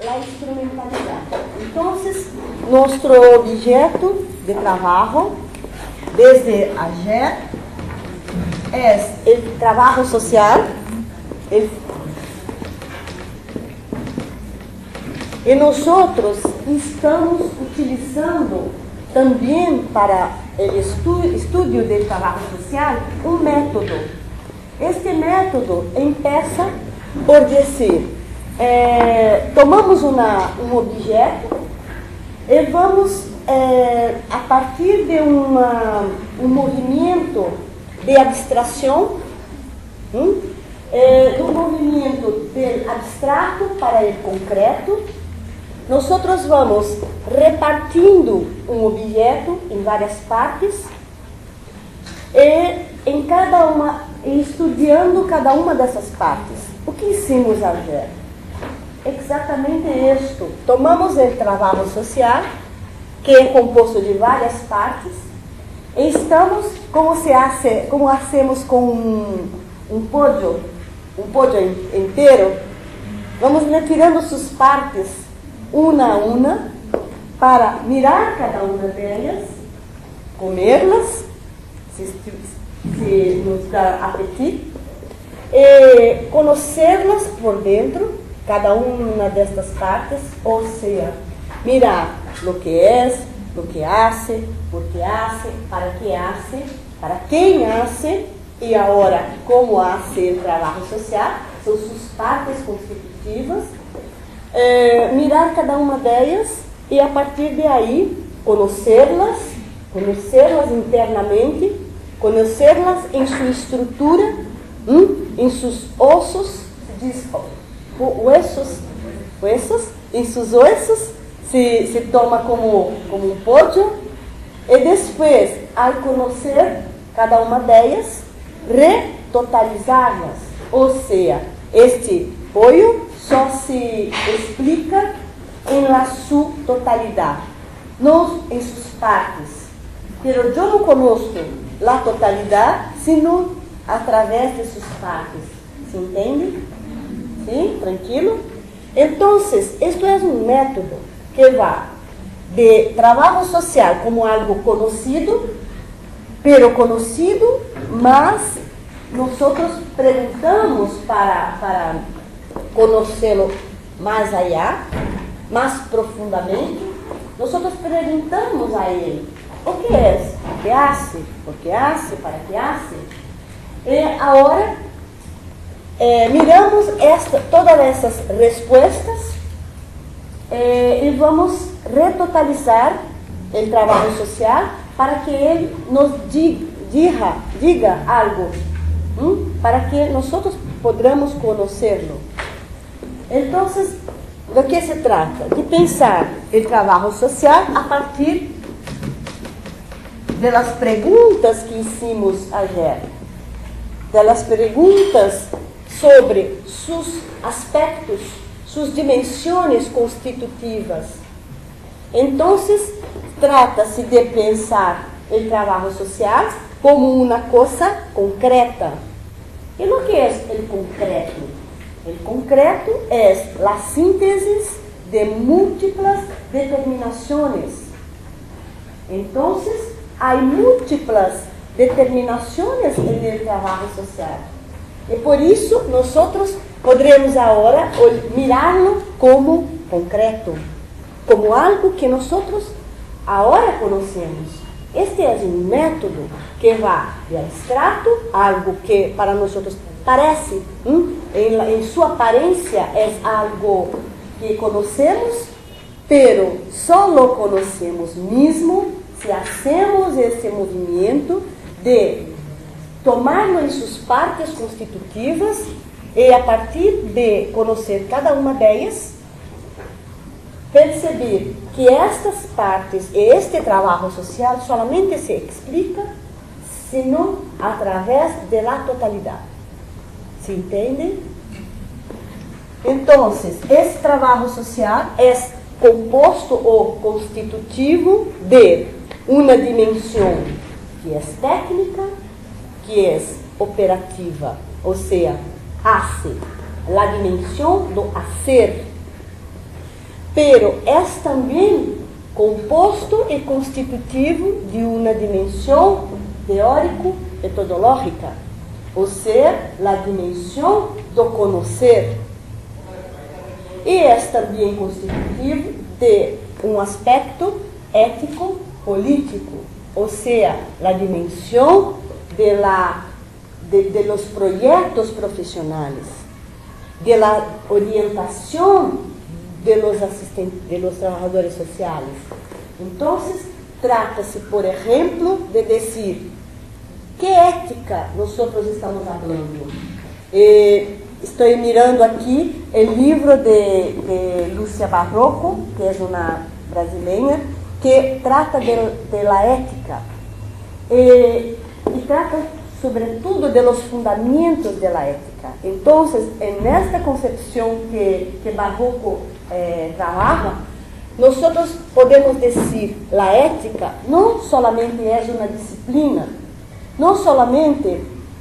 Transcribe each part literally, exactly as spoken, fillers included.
la instrumentalidad. Entonces, nuestro objeto de trabajo desde ayer es el trabajo social, el, y nosotros estamos utilizando también para el estu estudio del trabajo social un método. Este método empieza por decir, eh, tomamos una, un objeto y vamos eh, a partir de uma, un movimiento de abstracción, ¿sí? eh, de un movimiento del abstracto para el concreto, nosotros vamos repartindo um objeto em várias partes e em cada uma, e estudando cada uma dessas partes. O que hicimos ayer? Exatamente isto. Tomamos o trabalho social, que é composto de várias partes, e estamos, como, se hace, como hacemos com um, um pódio, um pódio inteiro, vamos retirando suas partes uma a uma, para mirar cada uma delas, comerlas, se, se nos dá apetite, e conhecê-las por dentro, cada uma destas partes, ou seja, mirar o que é, o que hace, por que hace, para que hace, para quem hace, e agora como hace o trabalho social, são suas partes constitutivas. É, mirar cada uma delas e a partir de aí conhecê-las, conhecê-las internamente, conhecê-las em sua estrutura, hum, em seus ossos, se diz ossos, ossos, em seus ossos, se, se toma como, como um pódio, e depois, ao conhecer cada uma delas, retotalizá-las, ou seja, este apoio só se explica em la sua totalidade, não em suas partes. Pero eu não conosco a totalidade, sino através de suas partes. ¿Se entende? ¿Sí? Tranquilo? Então, isto é um método que vai de trabalho social como algo conhecido, pero conhecido, mas nós perguntamos para... para conhecê-lo mais allá, mais profundamente, nós perguntamos a ele o que é, o que hace, por que hace, para que hace. E agora eh, miramos esta, todas essas respostas eh, e vamos retotalizar o trabalho social para que ele nos diga, diga algo, hum, para que nós podamos conhecê-lo. Então, do que se trata? De pensar o trabalho social a partir das perguntas que hicimos ayer, das perguntas sobre seus aspectos, suas dimensões constitutivas. Então, trata-se de pensar o trabalho social como uma coisa concreta. E o que é o concreto? O concreto é a síntese de múltiplas determinações. Então, há múltiplas determinações no trabalho social. E por isso, nós poderemos agora mirá-lo como concreto, como algo que nós agora conhecemos. Este é um método que vai de abstrato, algo que para nós parece, hum, em, em sua aparência, é algo que conhecemos, pero só lo conhecemos mesmo se hacemos esse movimento de tomá-lo em suas partes constitutivas e a partir de conhecer cada uma delas, perceber que estas partes e este trabalho social solamente se explica senão através da totalidade. ¿Se entende? Então, esse trabalho social é composto ou constitutivo de uma dimensão que é técnica, que é operativa, ou seja, hace, a dimensão do hacer. pero é também composto e constitutivo de uma dimensão teórico-metodológica, ou seja, a dimensão do conhecer. E é também constitutivo de um aspecto ético-político, ou seja, a dimensão de, la, de, de los proyectos profissionais, de la orientação de los asistentes, de los trabajadores sociales. Entonces, trata-se, por ejemplo, de decir, ¿qué ética nosotros estamos hablando? Eh, estoy mirando aquí el libro de, de Lúcia Barroco, que es una brasileña, que trata de, de la ética. Eh, y trata, sobre todo, de los fundamentos de la ética. Entonces, en esta concepción que, que Barroco Eh, trabaja, nosotros podemos decir la ética no solamente es una disciplina, no solamente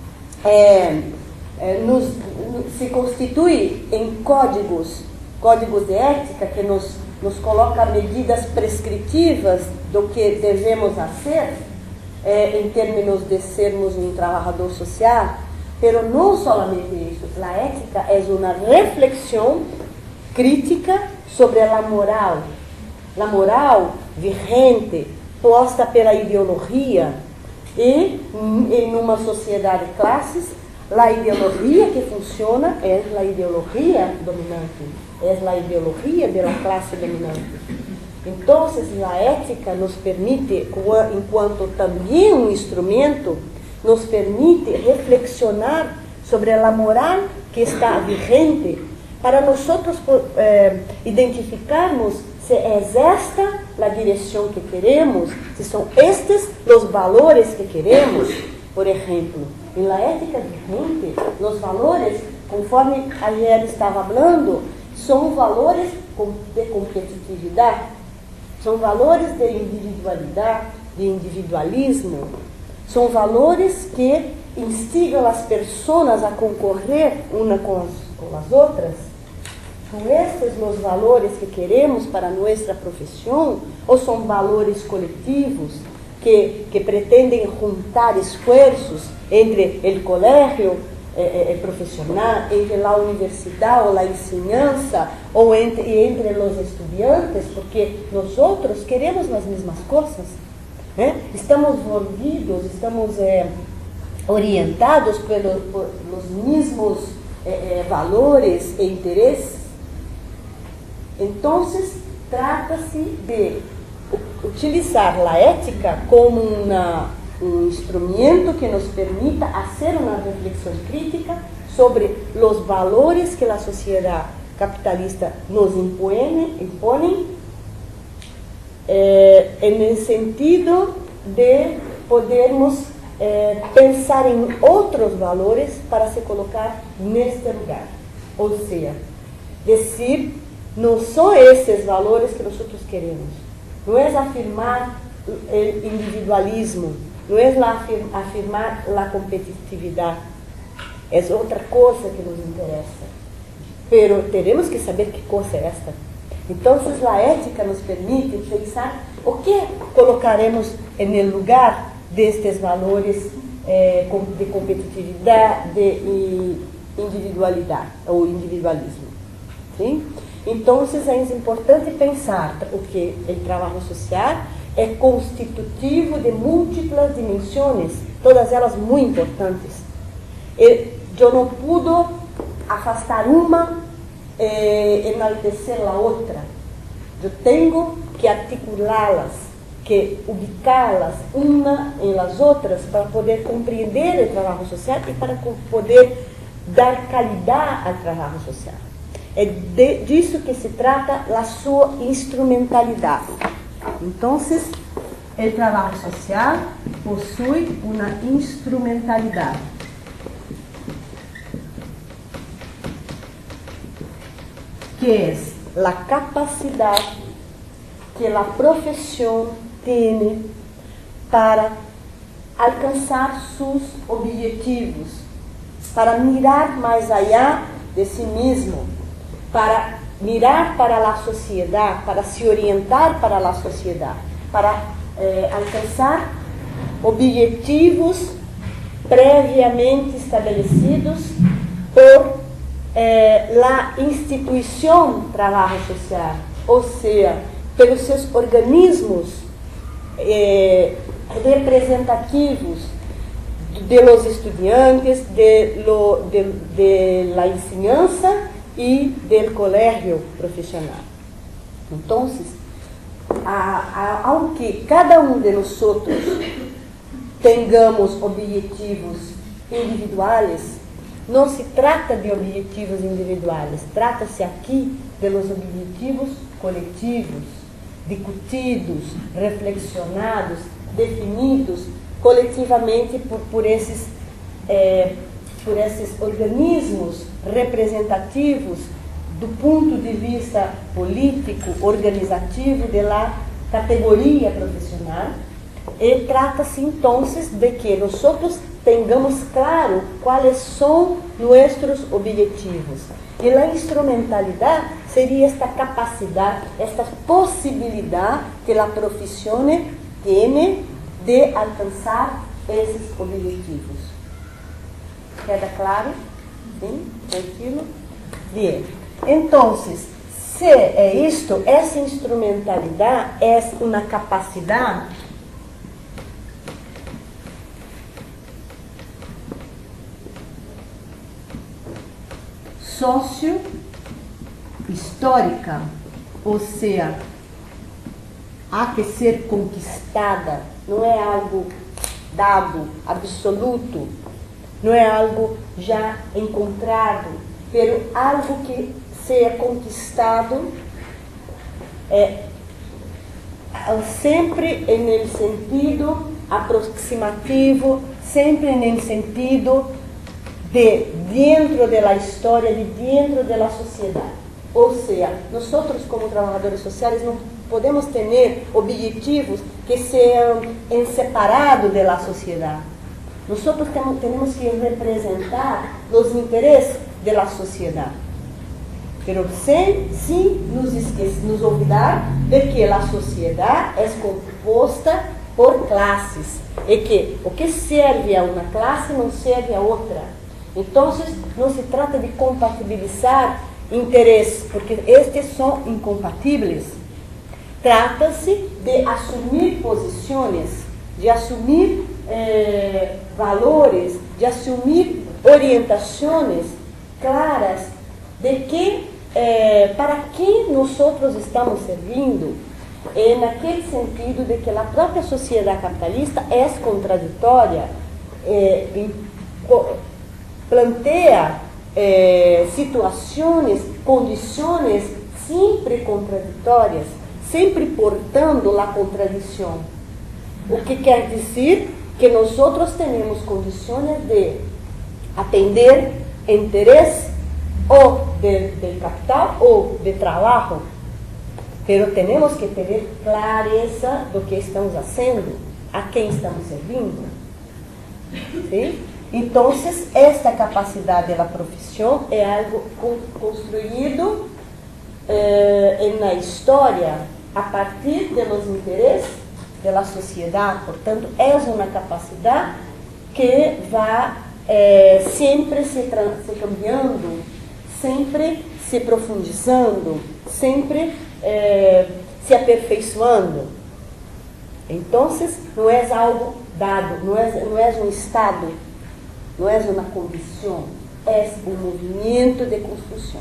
eh, eh, nos, se constituye en códigos, códigos de ética que nos, nos coloca medidas prescritivas do que devemos fazer eh, em termos de sermos um trabalhador social, pero não solamente isso, a ética é uma reflexão crítica sobre a moral, a moral vigente, posta pela ideologia, e em uma sociedade de classes, a ideologia que funciona é a ideologia dominante, é a ideologia da classe dominante. Então, a ética nos permite, enquanto também um instrumento, nos permite reflexionar sobre a moral que está vigente, para nós eh, identificarmos se é esta a direção que queremos, se são estes os valores que queremos. Por exemplo, na ética vigente, os valores, conforme ayer estava falando, são valores de competitividade, são valores de individualidade, de individualismo, são valores que instigam as pessoas a concorrer uma com as, com as outras. São estes os valores que queremos para nossa profissão, ou são valores coletivos que, que pretendem juntar esforços entre o colégio eh, eh, profissional, entre a universidade ou a ensinança, ou entre, entre os estudantes, porque nós outros queremos as mesmas coisas, né? Estamos envolvidos, estamos eh, orientados pelos, pelos mesmos eh, eh, valores e interesses. Então, trata-se de utilizar a ética como uma, um instrumento que nos permita fazer uma reflexão crítica sobre os valores que a sociedade capitalista nos impõe, impõe eh, no sentido de podermos eh, pensar em outros valores para se colocar neste lugar. Ou seja, dizer, não são esses valores que nós queremos. Não é afirmar o individualismo, não é afirmar a competitividade. É outra coisa que nos interessa. Pero teremos que saber que coisa é esta. Então, a ética nos permite pensar o que colocaremos no lugar destes valores eh, de competitividade e individualidade, ou individualismo. Sim? Então, é importante pensar o que o trabalho social é constitutivo de múltiplas dimensões, todas elas muito importantes. Eu não pude afastar uma e enaltecer a outra. Eu tenho que articulá-las, que ubicá-las uma em las outras para poder compreender o trabalho social e para poder dar qualidade ao trabalho social. É de, disso que se trata a sua instrumentalidade. Então, o trabalho social possui uma instrumentalidade. Que é a capacidade que a profissão tem para alcançar seus objetivos, para mirar mais allá de si mesmo, para mirar para a sociedade, para se orientar para a sociedade, para eh, alcançar objetivos previamente estabelecidos por eh, la instituição trabalho social, ou seja, pelos seus organismos eh, representativos de los estudiantes, de, lo, de, de la enseñanza y del colegio profesional. Entonces, a, a, aunque cada um de nosotros tengamos objetivos individuales, não se trata de objetivos individuais, trata-se aqui de los objetivos coletivos, discutidos, reflexionados, definidos coletivamente por, por, esses, é, por esses organismos representativos do ponto de vista político, organizativo da categoria profissional. E trata-se então de que nós tenhamos claro quais são nossos objetivos. E a instrumentalidade seria esta capacidade, esta possibilidade que a profissão tem de alcançar esses objetivos. Queda claro? Sim? Tranquilo? Bem. Então, se é isto, essa instrumentalidade é uma capacidade socio-histórica, ou seja, há que ser conquistada, não é algo dado, absoluto, não é algo já encontrado, mas algo que seja conquistado é, sempre no sentido aproximativo, sempre no sentido de dentro da história, de dentro da sociedade. Ou seja, nós como trabalhadores sociais não podemos ter objetivos que sejam em separado da sociedade. Nós temos que representar os interesses da sociedade, mas sem, sem nos, esquecer, nos olvidar de que a sociedade é composta por classes e que o que serve a uma classe não serve a outra. Então, não se trata de compatibilizar interesses, porque estes são incompatíveis. Trata-se de assumir posições, de assumir eh, valores, de assumir orientações claras de que, eh, para quem nós estamos servindo, e naquele sentido de que a própria sociedade capitalista é contraditória, eh, em, planteia eh, situações, condições sempre contraditórias, sempre portando a contradição. O que quer dizer que nós temos condições de atender interesse ou de, de capital ou de trabalho, mas temos que ter clareza do que estamos fazendo, a quem estamos servindo. ¿Sí? Então, esta capacidade da profissão é algo construído eh, na história a partir dos interesses da sociedade. Portanto, é uma capacidade que vai eh, sempre se, se cambiando, sempre se profundizando, sempre eh, se aperfeiçoando. Então, não é algo dado, não é, não é um estado, não é uma condição, é um movimento de construção.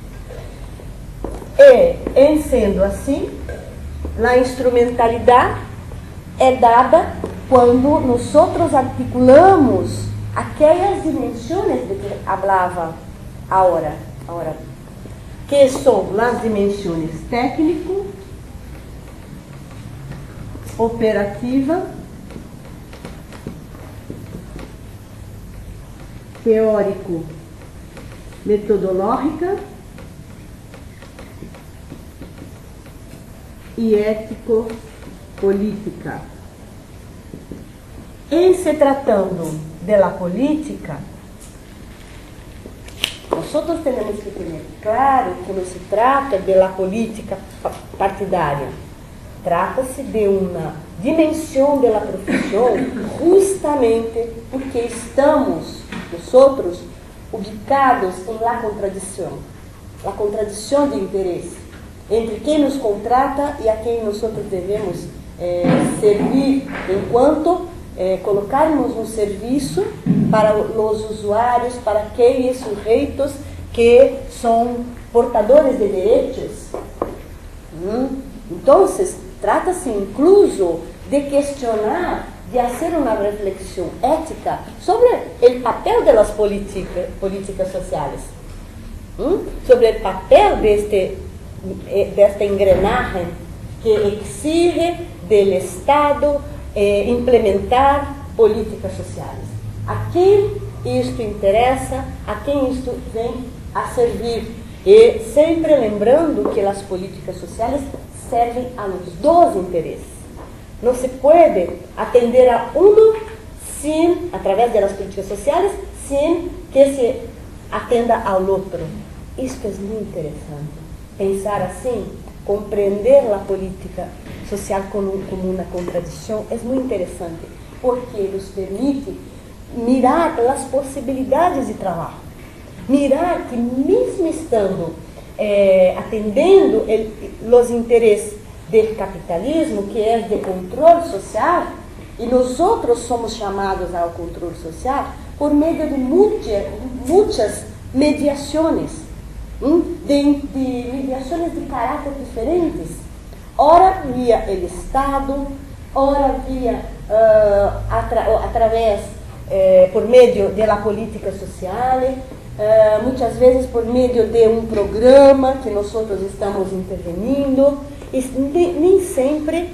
E, em sendo assim, a instrumentalidade é dada quando nós articulamos aquelas dimensões de que falava agora, agora, que são as dimensões técnico, operativa, teórico, metodológica e ético-política. Em se tratando da política, nós nosotros tenemos que tener claro que no se trata de la política partidaria, trata-se de uma dimensão da profissão justamente porque estamos, nós, ubicados em la contradição, a contradição de interesse entre quem nos contrata e a quem nós devemos eh, servir enquanto eh, colocarmos um serviço para os usuários, para aqueles sujeitos que são portadores de direitos. Hum? Então, trata-se incluso de questionar, de fazer uma reflexão ética sobre o papel das política, políticas sociais, hum? sobre o papel deste, desta engrenagem que exige do Estado eh, implementar políticas sociais. A quem isto interessa, a quem isto vem a servir. E sempre lembrando que as políticas sociais servem a los dois interesses. Não se pode atender a um sem, através das políticas sociais, sem que se atenda ao outro. Isto é muito interessante. Pensar assim, compreender a política social como, como uma contradição, é muito interessante, porque nos permite mirar as possibilidades de trabalho. Mirar que mesmo estando eh, atendendo el, os interesses do capitalismo, que é de controle social, e nós outros somos chamados ao controle social por meio de muitas, muitas mediações, hum? de, de mediações de caráter diferentes, ora via o Estado, ora via uh, atra, através eh, por meio da política social, uh, muitas vezes por meio de um programa que nós estamos intervenindo, e nem, nem sempre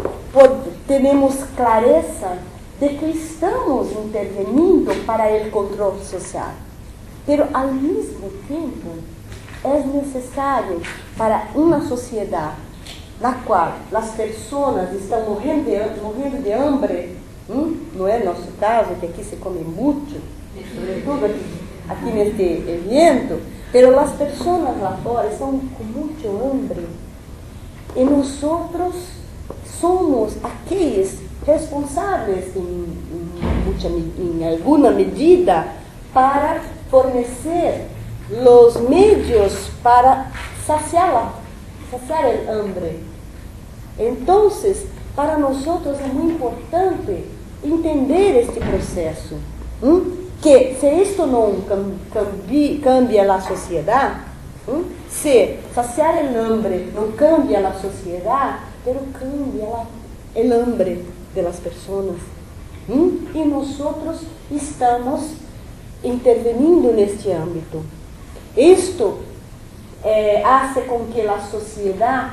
pode, temos clareza de que estamos intervenindo para o controle social. Mas, ao mesmo tempo, é necessário para uma sociedade na qual as pessoas estão morrendo de, morrendo de hambre, hum? Não é nosso caso, que aqui se come muito, sobretudo aqui, aqui neste evento, mas as pessoas lá fora estão com muito hambre. E nós somos aqueles responsáveis, em, em, muita, em alguma medida, para fornecer os meios para saciar, saciar o hambre. Então, para nós é muito importante entender este processo, hein? Que se isto não cambia, cambia a sociedade, Hum? se saciar o hambre não cambia a sociedade, mas cambia o hambre das pessoas. Hum? E nós estamos intervenindo neste âmbito. Isto eh, faz com que a sociedade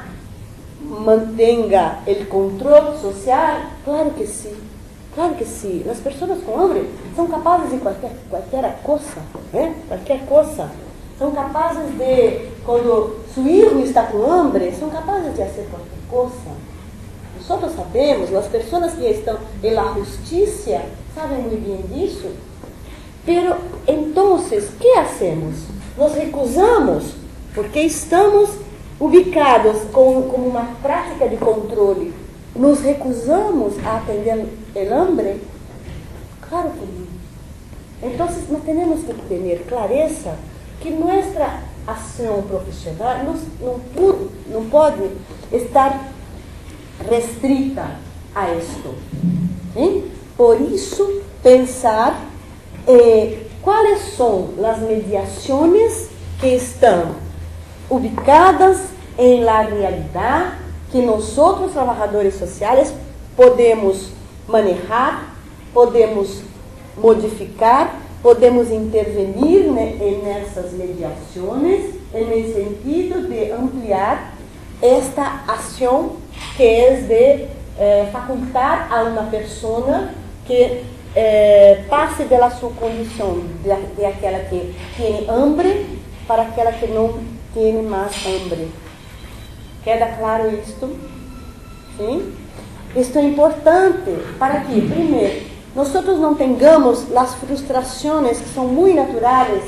mantenha o controle social? Claro que sim. Claro que sim. As pessoas com hambre são capazes de qualquer, qualquer coisa. Né? Qualquer coisa. São capazes de, quando seu filho está com hambre, são capazes de fazer qualquer coisa. Nós sabemos, as pessoas que estão na justiça sabem muito bem disso. Pero, então, o que hacemos? Nos recusamos, porque estamos ubicados com, com uma prática de controle. Nos recusamos a atender o hambre? Claro que não. Então, nós temos que ter clareza que nossa ação profissional não, não, pode, não pode estar restrita a isto. Sim? Por isso, pensar eh, quais são as mediações que estão ubicadas em la realidade que nós, trabalhadores sociais, podemos manejar, podemos modificar, podemos intervenir nessas mediações, no sentido de ampliar esta ação que é de eh, facultar a uma pessoa que eh, passe da sua condição, de, de aquela que tem hambre, para aquela que não tem mais hambre. Queda claro isto? Sim? Isto é importante para que, primeiro, nós não tenhamos as frustrações que são muito naturais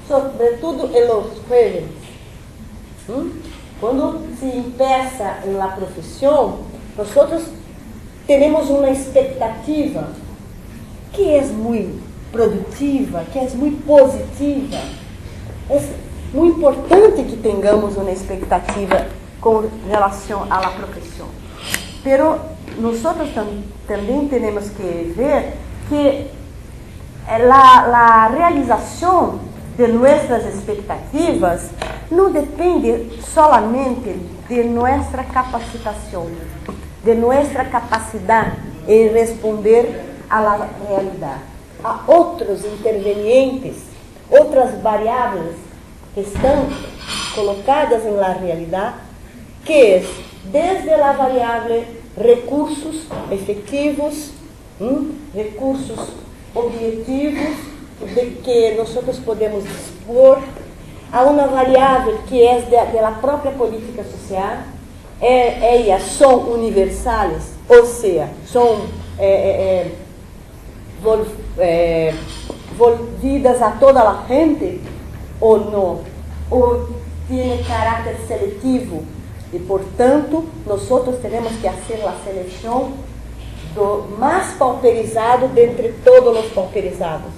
sobretudo en los jóvenes. ¿Mm? Cuando se empieza en la profesión, nosotros tenemos una expectativa que es muy produtiva, que es muy positiva. Es muy importante que tengamos una expectativa con relación a la profesión. Pero nosotros tam también tenemos que ver que la, la realización de nuestras expectativas no depende solamente de nuestra capacitación, de nuestra capacidad en responder a la realidad. Há outros intervenientes, outras variáveis que estão colocadas em la realidade, que é desde a variável recursos efetivos, hum, recursos objetivos de que nós podemos dispor, a uma variável que é da própria política social. É, elas são universais, ou seja, são é, é, vol, é, volvidas a toda a gente ou não, ou tem caráter seletivo e, portanto, nós temos que fazer a seleção do mais pauperizado dentre todos os pauperizados.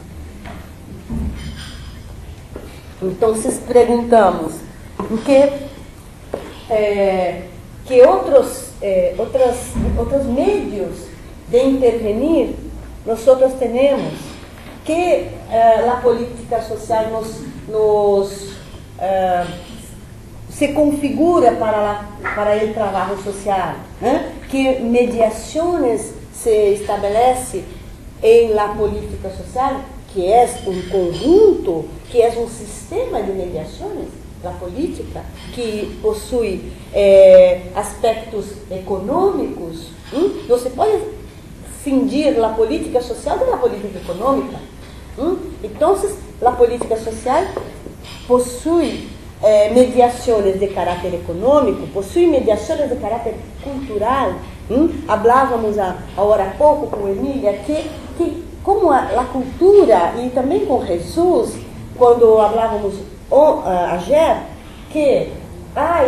Então, se perguntamos que, é, que outros, é, outras, outros meios de intervenir nós temos, que é, a política social nos, nos é, se configura para, la, para o trabalho social, né? Que mediações se estabelece em la política social, que é um conjunto, que é um sistema de mediações, a política, que possui eh, aspectos econômicos. Hum? Não se pode cindir a política social da política econômica. Hum? Então, a política social possui eh, mediações de caráter econômico, possui mediações de caráter cultural. Hum? Hablávamos agora há pouco com Emília que, que como a, a cultura, e também com Jesus, quando falávamos uh, ayer, que há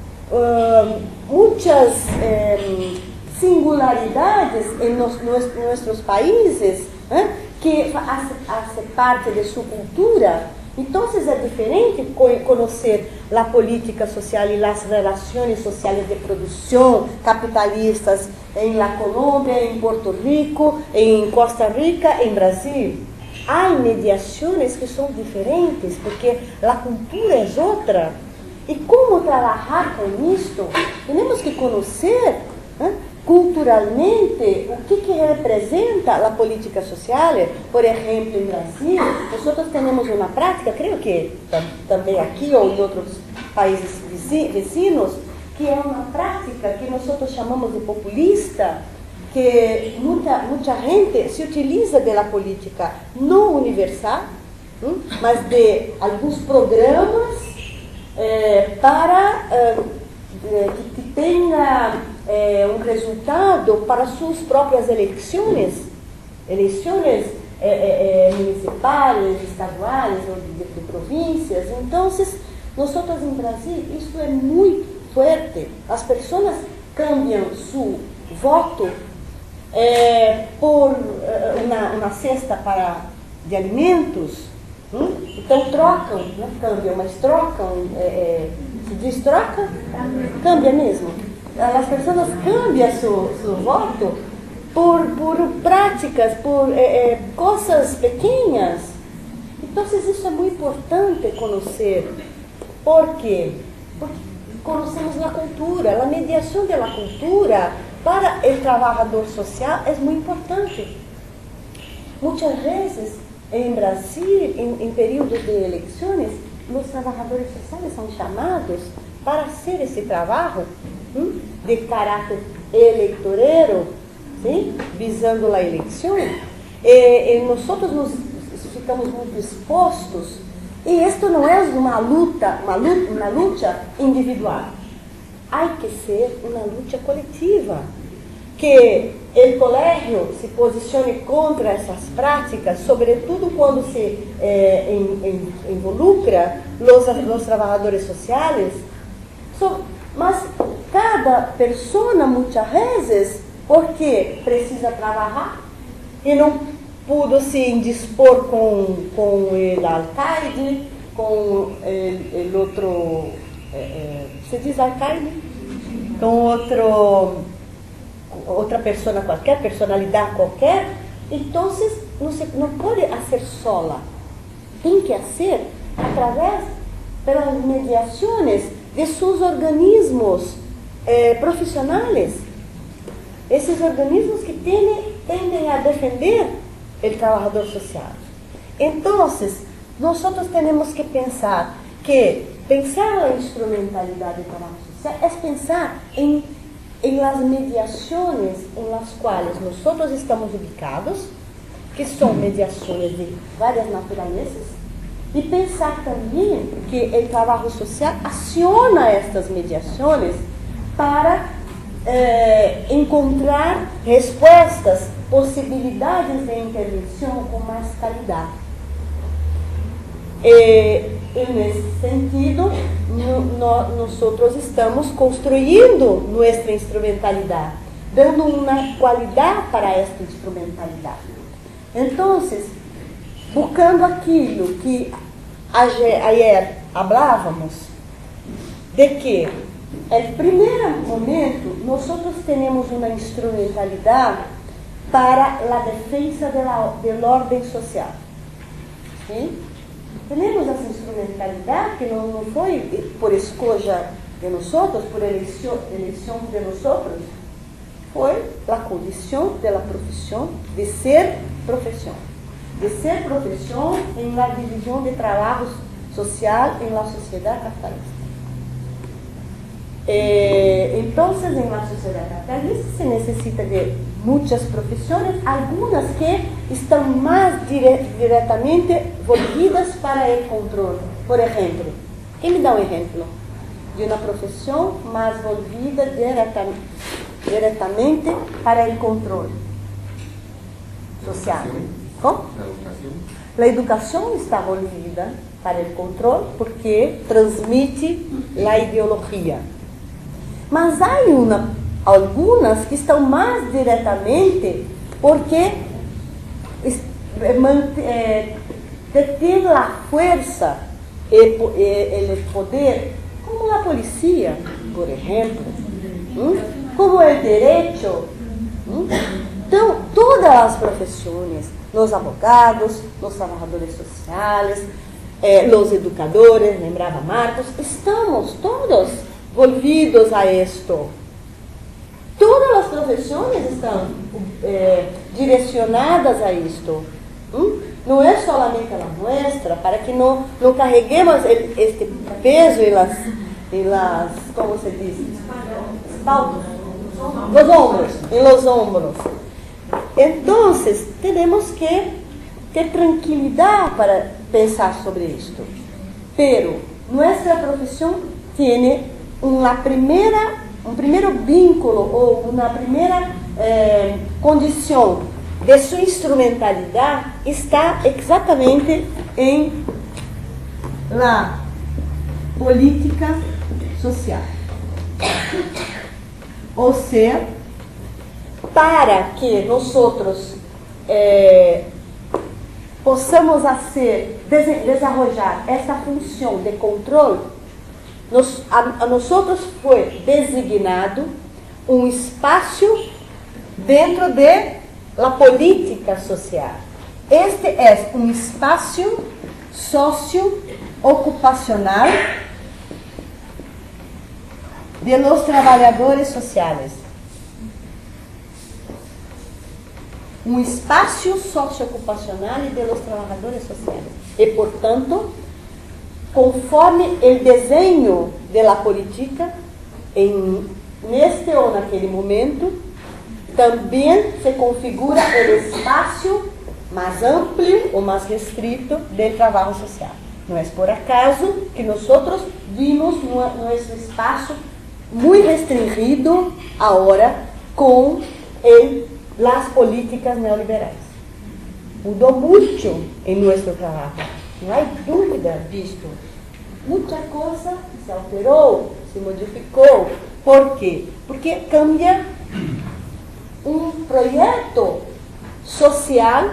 uh, muitas um, singularidades em nos, nos, nossos países, hein, que fazem parte de sua cultura. Então, é diferente conhecer a política social e as relações sociais de produção capitalistas em la Colômbia, em Porto Rico, em Costa Rica, em Brasil. Há mediações que são diferentes, porque a cultura é outra. E como trabalhar com isto? Temos que conhecer, né, culturalmente o que, que representa a política social. Por exemplo, em Brasil, nós temos uma prática, creio que também aqui ou em outros países vizinhos, que é uma prática que nós chamamos de populista, que muita, muita gente se utiliza da política não universal, hum, mas de alguns programas eh, para eh, que, que tenha eh, um resultado para suas próprias eleições, eleições eh, eh, municipais, estaduais ou de, de províncias. Então, nós em Brasil, isso é muito forte. As pessoas cambiam seu voto É, por uh, uma, uma cesta para, de alimentos, hum? Então trocam, não cambiam, mas trocam, é, é, se diz troca, cambia mesmo. As pessoas cambiam seu, seu voto por, por práticas, por é, é, coisas pequenas. Então isso é muito importante conhecer. Por quê? Porque conhecemos a cultura, a mediação da cultura para o trabalhador social é muito importante. Muitas vezes, em Brasil, em, em períodos de eleições, os trabalhadores sociais são chamados para fazer esse trabalho hum, de caráter eleitoreiro, sim, visando a eleição. E, e nós nos ficamos muito expostos. E isto não é uma luta, uma luta, uma luta individual. Há que ser uma luta coletiva, que o colégio se posicione contra essas práticas, sobretudo quando se eh, en, en, involucra os, os trabalhadores sociais. So, mas cada pessoa, muitas vezes, porque precisa trabalhar e não pudo se indispor com, com o alcaide, com o outro, eh, se diz alcaide? Com outro... outra pessoa qualquer, personalidade qualquer, então não, se, não pode ser sola. Tem que ser através das mediações de seus organismos eh, profissionais. Esses organismos que tendem, tendem a defender o trabalhador social. Então, nós temos que pensar que pensar na instrumentalidade do trabalho social é pensar em em las mediações em las quais nós estamos ubicados, que são mediações de várias naturezas, e pensar também que o trabalho social aciona estas mediações para eh, encontrar respostas, possibilidades de intervenção com mais qualidade. E, e nesse sentido, nós estamos construindo nossa instrumentalidade, dando uma qualidade para esta instrumentalidade. Então, buscando aquilo que ayer falávamos, de que, no primeiro momento, nós temos uma instrumentalidade para a defesa da ordem social. Sim? Temos essa instrumentalidade que não, não foi por escolha de nós, por eleição, eleição de nós, foi a condição da profissão de ser profissão, de ser profissão em la divisão de trabalho social em la sociedade capitalista. Eh, então, em la sociedade capitalista se necessita de muitas profissões, algumas que estão mais dire diretamente volvidas para o controle. Por exemplo, quem me dá um exemplo de uma profissão mais volvida direta, diretamente para o controle social? Como? A educação está volvida para o controle porque transmite a ideologia. Mas há uma, algumas que estão mais diretamente porque é, detêm a força e, e, e o poder, como a polícia, por exemplo, hum? como o direito. Hum? Então, todas as profissões, os advogados, os trabalhadores sociais, eh, os educadores, lembrava Marcos, estamos todos volvidos a isto. Todas as profissões estão eh, direcionadas a isto. Hum? Não é somente a nossa, para que não, não carreguemos este peso em las, em las, como se diz? Espaldas. Los ombros, em los ombros. Então, temos que ter tranquilidade para pensar sobre isto. Pero, nossa profissão tem uma primeira, um primeiro vínculo ou uma primeira eh, condição de sua instrumentalidade está exatamente em la política social. Ou seja, para que nós eh, possamos hacer, desenvolver essa função de controle, nos, a, a nós foi designado um espaço dentro de la política social. Este é um espaço socio-ocupacional de los trabalhadores sociais. Um espaço socioocupacional de los trabalhadores sociais. E, portanto, conforme o desenho da política, em, neste ou naquele momento, também se configura o espaço mais amplo ou mais restrito do trabalho social. Não é por acaso que nós vimos nosso espaço muito restringido agora com o las políticas neoliberais. Mudou muito em nosso trabalho, não há dúvida disto. Muita coisa se alterou, se modificou. Por quê? Porque cambia um projeto social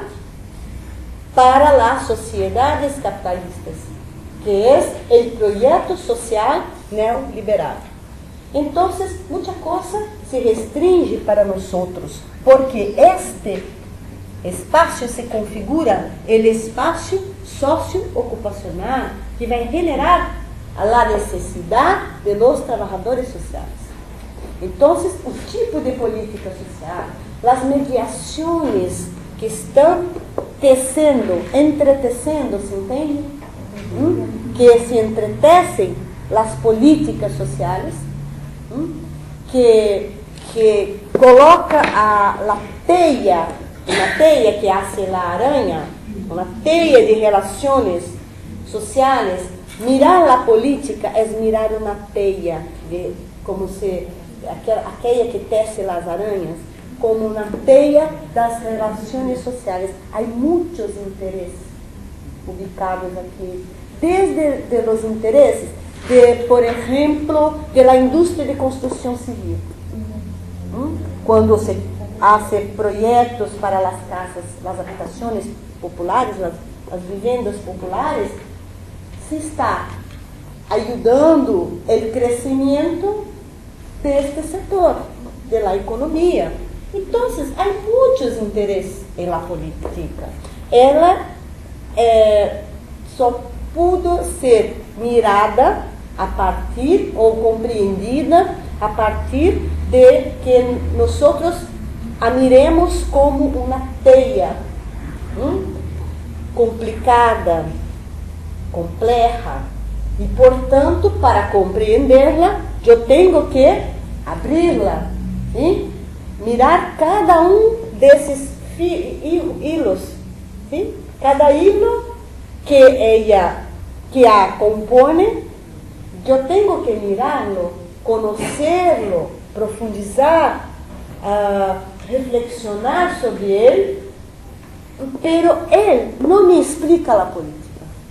para as sociedades capitalistas, que é o projeto social neoliberal. Então, muita coisa se restringe para nós, porque este espaço se configura o espaço socioocupacional que vai generar a necessidade de los trabalhadores sociais. Então, o tipo de política social, as mediações que estão tecendo, entretecendo, se entende? Hum? Que se entretecem as políticas sociais, hum? que, que coloca a, a teia, uma teia que hace a aranha, uma teia de relações sociais. Mirar a política é mirar uma teia, de, como se aquela, aquela que tece as aranhas, como uma teia das relações sociais. Há muitos interesses ubicados aqui, desde de los interesses de, por exemplo, da indústria de construção civil. Hum? Quando se hace projetos para as casas, as habitações populares, as, as vivendas populares, se está ajudando o crescimento deste setor, da economia. Então, há muitos interesses na política. Ela é, só pudo ser mirada a partir, ou compreendida a partir de que nós a miremos como uma teia hum, complicada, compleja, e, portanto, para compreendê-la, eu tenho que abri-la, sim? Mirar cada um desses hilos, sim? Cada hilo que ela, que a compõe, eu tenho que mirá-lo, conhecê-lo, profundizar, uh, reflexionar sobre ele, pero ele não me explica a política.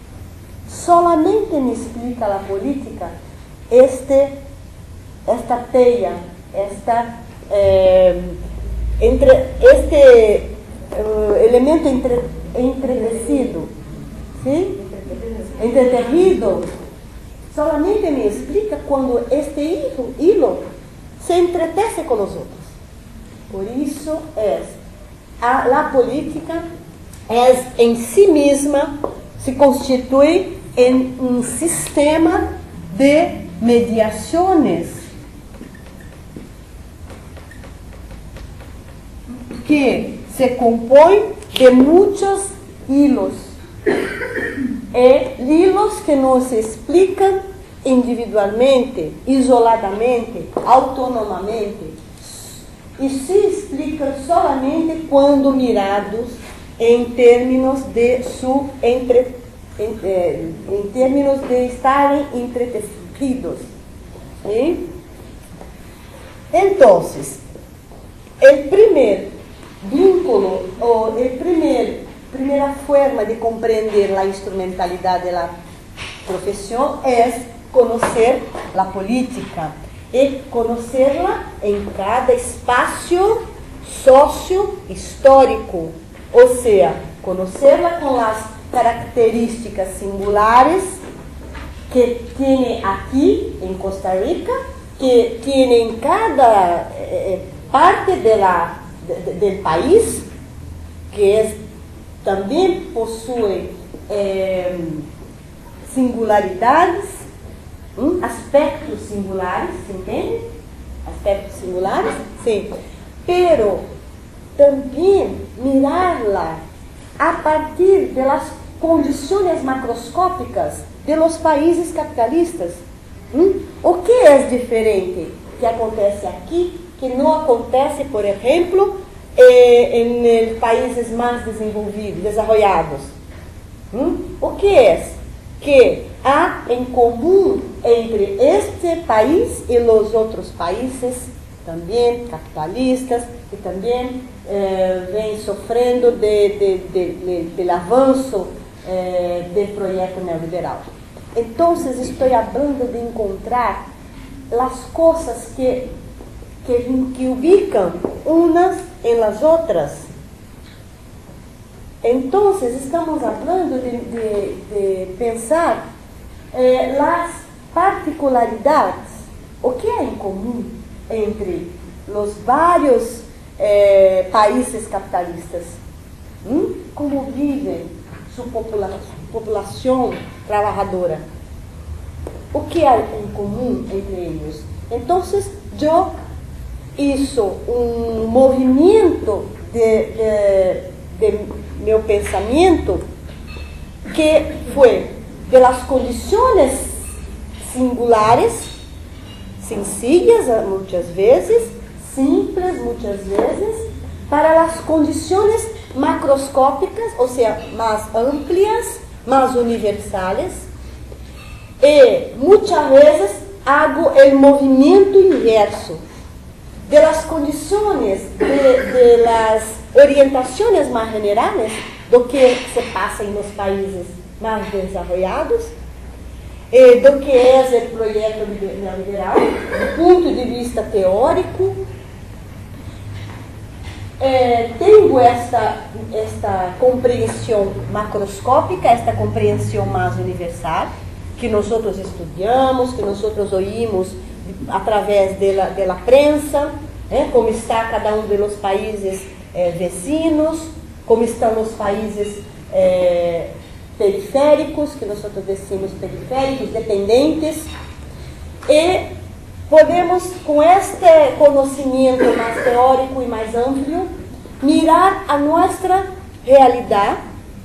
Solamente me explica a política este, esta teia, esta, eh, entre, este uh, elemento entre, entretecido, ¿sí? Entreterrido, solamente me explica quando este hilo, hilo se entretece com os outros. Por isso é a, a política é em si mesma, se constitui em um sistema de mediações que se compõe de muitos hilos, e hilos que não se explicam individualmente, isoladamente, autonomamente, e se explicam solamente quando mirados em termos de su entre, em, eh, em termos de estarem entretecidos. ¿Sí? Então, o primeiro vínculo, ou a primeira forma de compreender a instrumentalidade da profissão é conhecer a política e conhecê-la em cada espaço socio-histórico, ou seja, conhecê-la com as características singulares que tem aqui em Costa Rica, que tem em cada eh, parte de la, de, de, do país, que é, também possui eh, singularidades, hum, aspectos singulares, ¿se entende? Aspectos singulares, sim. Pero também mirá-la a partir das condições macroscópicas de los países capitalistas. Hum? O que é diferente que acontece aqui, que não acontece, por exemplo, eh, em países mais desenvolvidos, desarrollados? Hum? O que é? Que há em comum entre este país e os outros países também capitalistas, que também eh, vêm sofrendo de, de, de, de, de, do avanço eh, do projeto neoliberal. Então, estou falando de encontrar as coisas que, que, que ubicam unas em las outras. Então, estamos falando de, de, de pensar eh, as particularidades, o que é em comum entre os vários eh, países capitalistas, hum? Como vive sua popula população trabalhadora, o que há em comum entre eles. Então, eu hizo um movimento de, de, de meu pensamento que foi pelas condições singulares, sencillas muitas vezes, simples muitas vezes, para as condições macroscópicas, ou seja, mais amplias, mais universales, e muitas vezes hago o movimento inverso de las condições, de, de las orientações mais generales do que se passa nos países mais desenvolvidos, eh, do que é o projeto neoliberal, do ponto de vista teórico. Eh, tenho esta, esta compreensão macroscópica, esta compreensão mais universal, que nós estudamos, que nós ouvimos através da, da prensa, né, como está cada um dos países eh, vecinos, como estão os países eh, periféricos, que nós decimos periféricos, dependentes, e podemos, com este conhecimento mais teórico e mais amplo, mirar a nossa realidade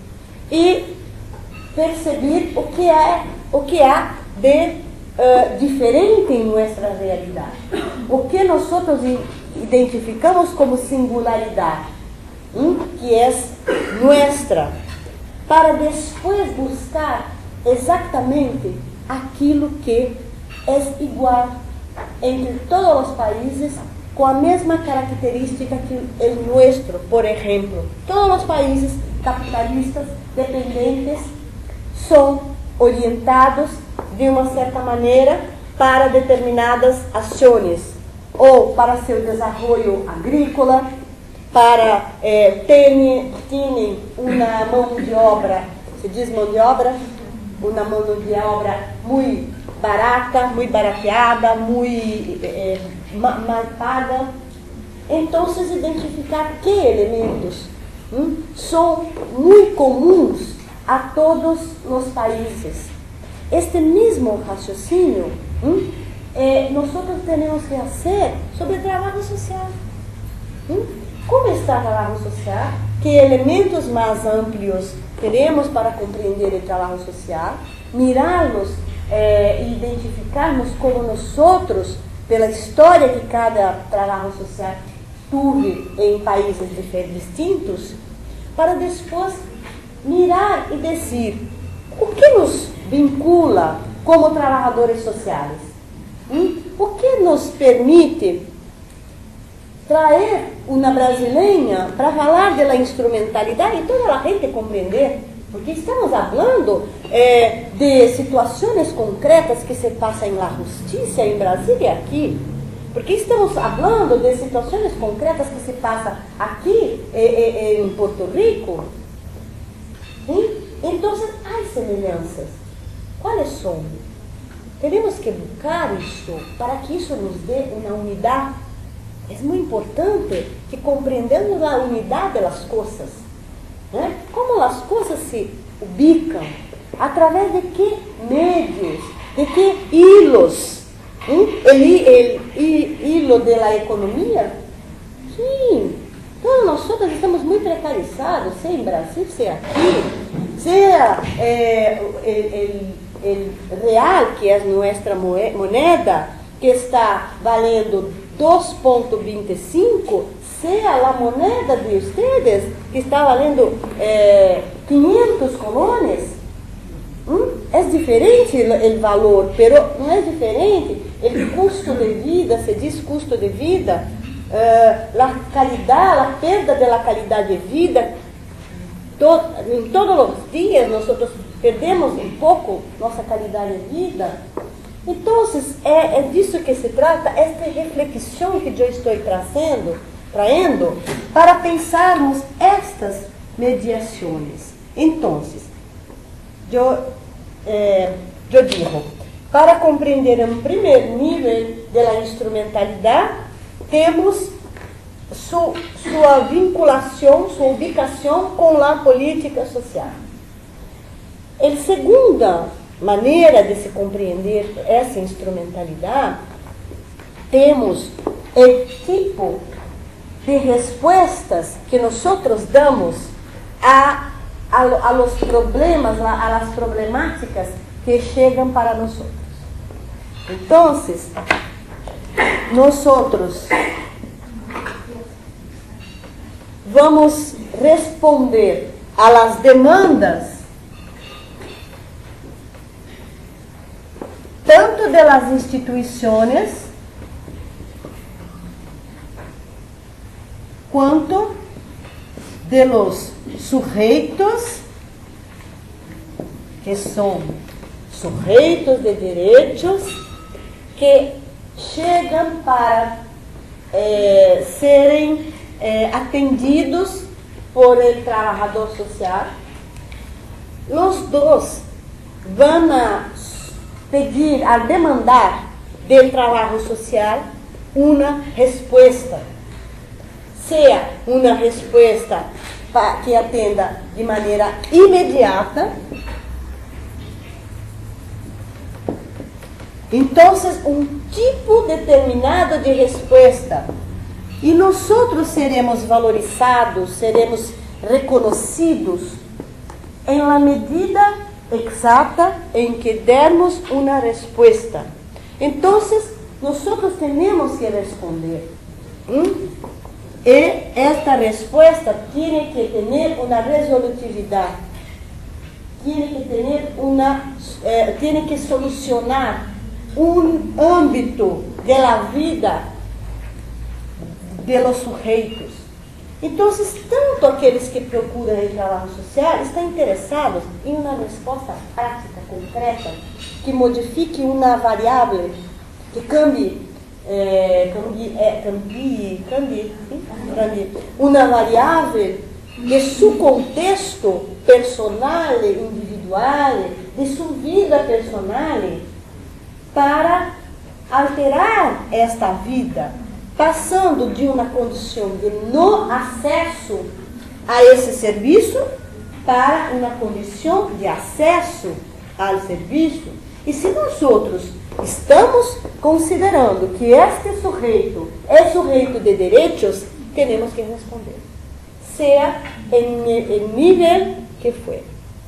e perceber o que é, o que há de uh, diferente em nossa realidade, o que nós identificamos como singularidade, hein, que é nossa, para depois buscar exatamente aquilo que é igual entre todos os países, com a mesma característica que o nosso. Por exemplo, todos os países capitalistas dependentes são orientados de uma certa maneira para determinadas ações, ou para seu desenvolvimento agrícola, para eh, terem, terem uma mão de obra, se diz mão de obra, uma mão de obra muito barata, muito barateada, muito eh, mal paga. Então, identificar que elementos hum, são muito comuns a todos os países. Este mesmo raciocínio hum, eh, nós temos que fazer sobre o trabalho social. Hum? Como está o trabalho social? Que elementos mais amplos teremos para compreender o trabalho social? Mirá-los eh, e identificarmos como nós outros, pela história que cada trabalho social teve em países distintos, para depois mirar e dizer o que nos vincula como trabalhadores sociais, hum? O que nos permite trazer uma brasileira para falar da instrumentalidade e toda a gente compreender, porque estamos falando eh, de situações concretas que se passam na justiça em Brasília aqui, porque estamos falando de situações concretas que se passam aqui eh, eh, em Porto Rico. Sim? Então, há semelhanças. Quais são? Temos que buscar isso para que isso nos dê uma unidade. É muito importante que compreendamos a unidade das coisas, né? Como as coisas se ubicam, através de que meios, de que hilos. Hein? O hilo da economia? Sim. Então, nós estamos muito precarizados, seja em Brasil, seja aqui, seja é, o, o, o real, que é nossa moeda, que está valendo dois vírgula vinte e cinco, seja a moneda de vocês, que está valendo é, quinhentos colones. ¿Mm? Es diferente el, el valor, pero no es diferente el costo de vida, se diz custo de vida, uh, la calidad, la perda de la calidad de vida. To, em todos os dias nós perdemos um pouco nossa qualidade de vida. Então, é, é disso que se trata, esta reflexão que eu estou trazendo, traendo, para pensarmos estas mediações. Então, eu, é, eu digo, para compreender um primeiro nível da instrumentalidade, temos Su, sua vinculação, sua ubicação com a política social. A segunda maneira de se compreender essa instrumentalidade, temos o tipo de respostas que nós damos a, a, a los problemas, a, a las problemáticas que chegam para nós. Então, nós vamos responder a las demandas tanto de las instituições quanto de los sujeitos, que são sujeitos de direitos, que chegam para eh, serem Eh, atendidos por el trabajador social. Los dos van a pedir, a demandar del trabajo social una respuesta, sea una respuesta que atenda de maneira imediata. Então, um tipo determinado de resposta. E nós seremos valorizados, seremos reconhecidos em la medida exata em que dermos uma resposta. Então, nós temos que responder. ¿Mm? E esta resposta tem que ter uma resolutividade, tem que ter uma, eh, tem que solucionar um âmbito da vida de los sujeitos. Então, tanto aqueles que procuram o trabalho social estão interessados em uma resposta prática, concreta, que modifique uma variável, que cambie, eh, cambie, eh, cambie, cambie, sim? cambie uma variável de seu contexto personal, individual, de sua vida personal, para alterar esta vida, passando de uma condição de não acesso a esse serviço para uma condição de acesso ao serviço. E se nós outros estamos considerando que este sujeito é sujeito de direitos, temos que responder, seja em nível que for.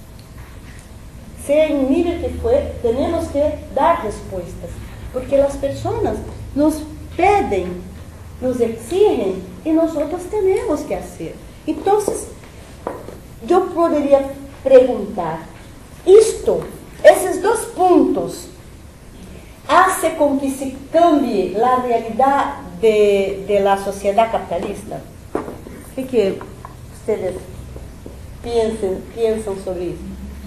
Seja em nível que for, temos que dar respostas, porque as pessoas nos pedem, nos exigem e nós temos que fazer. Então, eu poderia perguntar, isto, esses dois pontos, hace com que se cambie a realidade de, de la sociedade capitalista? O que, que vocês pensam, pensam sobre isso?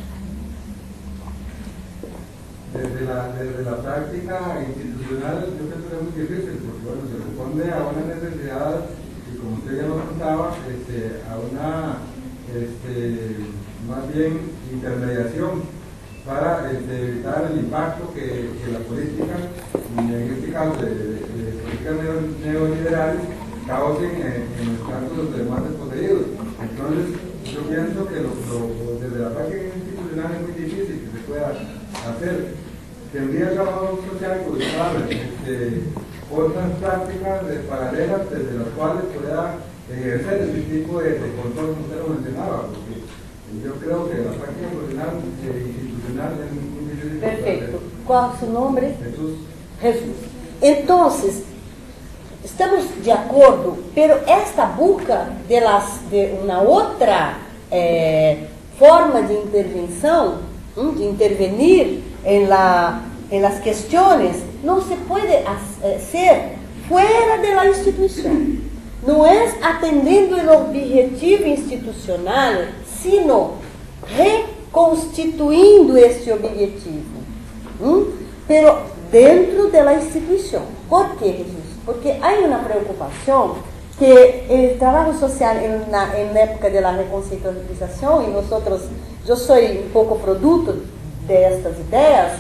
Desde la, desde la práctica institucional, yo creo que es muy difícil, porque bueno, se responde a una necesidad, y como usted ya lo contaba, este, a una, este, más bien, intermediación para este, evitar el impacto que, que la política, en este caso de, de, de políticas neoliberales, causen en, en los casos de los demás desposeídos. Entonces, yo pienso que lo, lo, desde la práctica institucional es muy difícil que se pueda hacer. Tendría el trabajo social que buscar este, otras prácticas de, paralelas desde las cuales pueda ejercer ese tipo de, de control que usted lo mencionaba, porque yo creo que la práctica profesional eh, institucional es muy difícil. Perfecto. ¿Cuál es su nombre? Jesús. Jesús. Entonces, estamos de acordo, pero esta busca de, las, de uma outra eh, forma de intervenção de intervenir en, la, en las cuestiones, no se puede hacer fuera de la institución. No es atendiendo el objetivo institucional, sino reconstituyendo ese objetivo. ¿Mm? Pero dentro de la institución. ¿Por qué, Jesús? Porque hay una preocupación que el trabajo social en la, en la época de la reconceptualización, y nosotros, yo soy un poco producto de estas ideas,